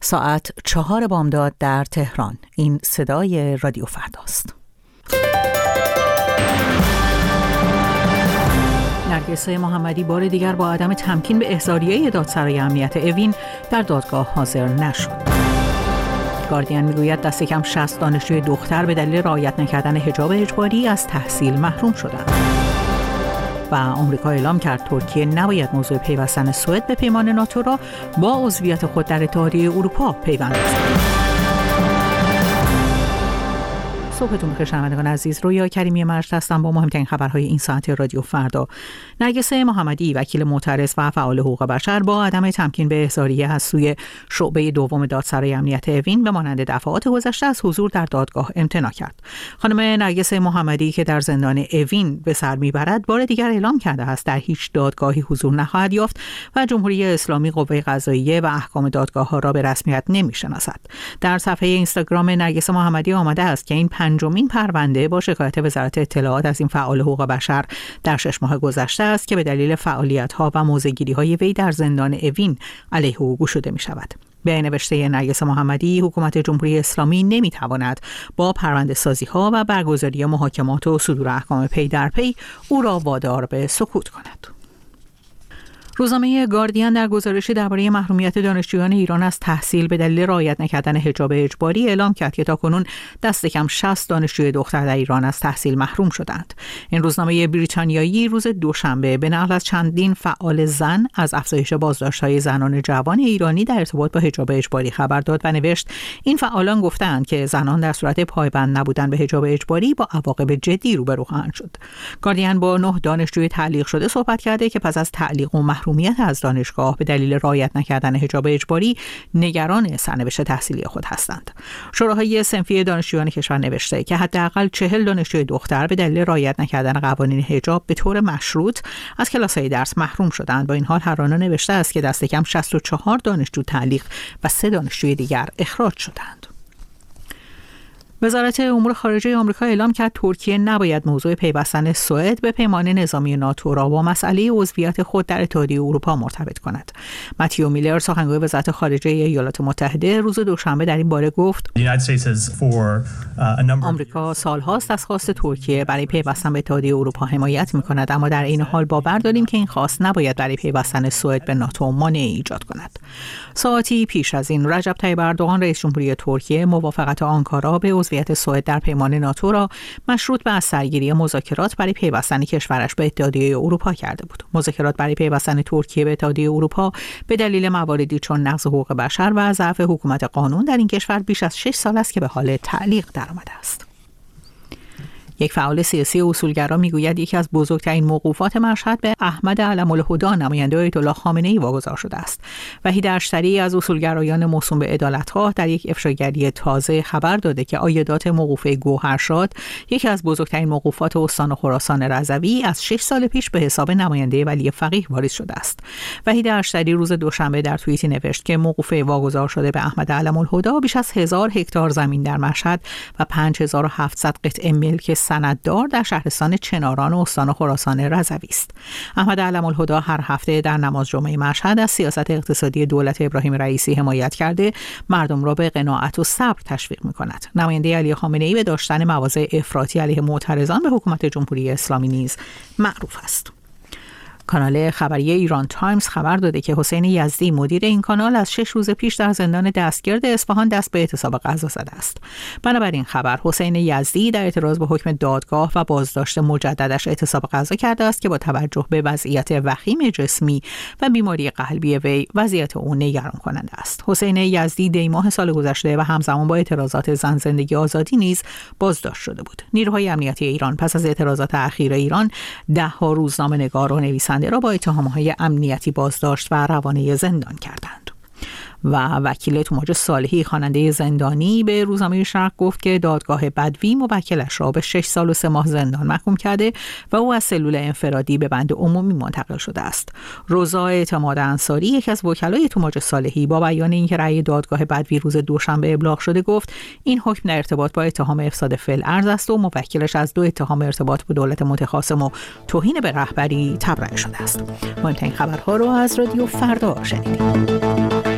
ساعت 4 بامداد در تهران. این صدای رادیو فرداست. نرگس محمدی بار دیگر با عدم تمکین به احضاریه دادسرای امنیت اوین در دادگاه حاضر نشد. گاردین میگوید دست کم 60 دانشجوی دختر به دلیل رعایت نکردن حجاب اجباری از تحصیل محروم شدند. و آمریکا اعلام کرد ترکیه نباید موضوع پیوستن سوئد به پیمان ناتو را با عضویت خود در اتحادیه اروپا پیوند بزند. صبحتون بخیر شنوندگان عزیز، رویا کریمی مجد هستم با مهمترین خبرهای این ساعت رادیو فردا. نرگس محمدی وکیل معترض و فعال حقوق بشر با عدم تمکین به احضاریه از سوی شعبه دوم دادسرای امنیت اوین به مانند دفعات گذشته از حضور در دادگاه امتناع کرد. خانم نرگس محمدی که در زندان اوین به سر میبرد بار دیگر اعلام کرده است در هیچ دادگاهی حضور نخواهد یافت و جمهوری اسلامی قوه قضاییه و احکام دادگاه‌ها را به رسمیت نمی‌شناسد. در صفحه اینستاگرام نرگس محمدی آمده است که این پنجمین پرونده با شکایت وزارت اطلاعات از این فعال حقوق بشر در 6 ماه گذشته است که به دلیل فعالیت‌ها و موضع‌گیری‌های وی در زندان اوین علیه او گشوده می‌شود. به نوشته نرگس محمدی، حکومت جمهوری اسلامی نمی‌تواند با پرونده سازی‌ها و برگزاری محاکمات و صدور احکام پی در پی او را وادار به سکوت کند. روزنامه گاردین در گزارشی درباره محرومیت دانشجویان ایران از تحصیل به دلیل رعایت نکردن حجاب اجباری اعلام کرد که تاکنون دست کم 60 دانشجوی دختر در ایران از تحصیل محروم شدند. این روزنامه بریتانیایی روز دوشنبه به نقل از چندین فعال زن از افزایش بازداشت‌های زنان جوان ایرانی در ارتباط با حجاب اجباری خبر داد و نوشت این فعالان گفتند که زنان در صورت پایبند نبودن به حجاب اجباری با عواقب جدی روبرو خواهند شد. گاردین با 9 دانشجوی تعلیق شده صحبت کرده که پس از تعلیق و محرومیت از دانشگاه به دلیل رعایت نکردن حجاب اجباری نگران سرنوشت تحصیلی خود هستند. شوراهای صنفی دانشجویان کشور نوشته که حداقل 40 دانشجوی دختر به دلیل رعایت نکردن قوانین حجاب به طور مشروط از کلاس‌های درس محروم شدند. با این حال هرانه نوشته است که دست کم 64 دانشجو تعلیق و 3 دانشجوی دیگر اخراج شدند. وزارت امور خارجه آمریکا اعلام کرد ترکیه نباید موضوع پیوستن سوئد به پیمان نظامی ناتو را با مسئله عضویت خود در اتحادیه اروپا مرتبط کند. متیو میلر سخنگوی وزارت خارجه ایالات متحده روز دوشنبه در این باره گفت آمریکا سالهاست از خواست ترکیه برای پیوستن به اتحادیه اروپا حمایت می‌کند، اما در این حال باور داریم که این خواست نباید برای پیوستن سوئد به ناتو مانعی ایجاد کند. ساعتی پیش از این رجب طیب اردوغان رئیس جمهوری ترکیه موافقت آنکارا به عضویت سوئد در پیمان ناتو را مشروط به از سرگیری مذاکرات برای پیوستن کشورش به اتحادیه اروپا کرده بود. مذاکرات برای پیوستن ترکیه به اتحادیه اروپا به دلیل مواردی چون نقض حقوق بشر و ضعف حکومت قانون در این کشور بیش از 6 سال است که به حال تعلیق درآمده است. یک فعال سیاسی اصولگرا میگوید یکی از بزرگترین موقوفات مشهد به احمد علم الهدی نماینده آیت الله خامنه‌ای واگذار شده است. وحید اشتری از اصولگرایان موسوم به عدالتخواه در یک افشاگری تازه خبر داده که عایدات موقوفه گوهرشاد، یکی از بزرگترین موقوفات استان خراسان رضوی، از 6 سال پیش به حساب نماینده ولی فقیه واریز شده است. وحید اشتری روز دوشنبه در توییتی نوشت که موقوفه واگذار شده به احمد علم الهدی بیش از 1000 هکتار زمین در مشهد و 5700 قطعه ملک سنددار در شهرستان چناران و استان خراسان رضوی است. احمد علم الهدی هر هفته در نماز جمعه مشهد از سیاست اقتصادی دولت ابراهیم رئیسی حمایت کرده مردم را به قناعت و صبر تشویق می‌کند. نماینده علی خامنه‌ای به داشتن مواضع افراطی علیه معترضان به حکومت جمهوری اسلامی نیز معروف است. کانال خبری ایران تایمز خبر داده که حسین یزدی مدیر این کانال از 6 روز پیش در زندان دستگرد اصفهان دست به اعتصاب غذا زده است. بنابراین خبر حسین یزدی در اعتراض به حکم دادگاه و بازداشت مجددش اعتصاب غذا کرده است که با توجه به وضعیت وخیم جسمی و بیماری قلبی وی وضعیت او نگران کننده است. حسین یزدی دی ماه سال گذشته و همزمان با اعتراضات زن زندگی آزادی نیز بازداشت شده بود. نیروهای امنیتی ایران پس از اعتراضات اخیر ایران 10 روزنامه‌نگار و نویسنده را با اتهام‌های امنیتی بازداشت و روانه زندان کردند. و وکیل توماج صالحی خواننده زندانی به روزنامه شرق گفت که دادگاه بدوی موکلش را به 6 سال و 3 ماه زندان محکوم کرده و او از سلول انفرادی به بند عمومی منتقل شده است. روزا اعتماد انصاری یک از وکلای توماج صالحی با بیان اینکه رأی دادگاه بدوی روز دوشنبه ابلاغ شده گفت این حکم در ارتباط با اتهام افساد فی‌الارض است و موکلش از 2 اتهام ارتباط با دولت متخاصم و توهین به رهبری تبرئه شده است. مهمترین خبرها رو از رادیو فردا شنیدید.